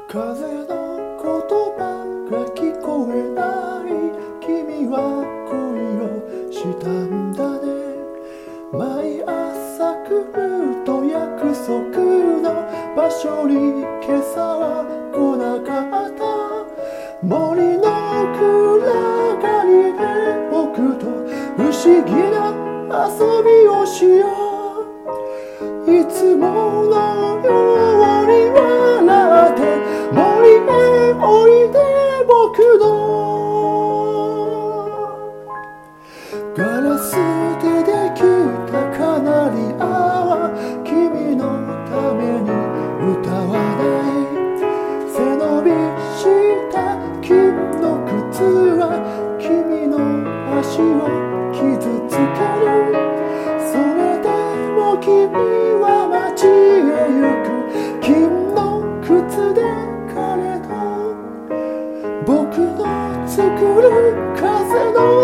風の言葉が聞こえない。君は恋をしたんだね。毎朝来ると約束の場所に今朝は来なかった。森の暗がりで僕と不思議な遊びをしよう。いつものように笑って森へおいで。僕のガラスでできたカナリアは君のために歌わない。背伸びした金の靴は君の足を傷つける。それでも君は街へ行く。金の靴で彼と僕の作る風の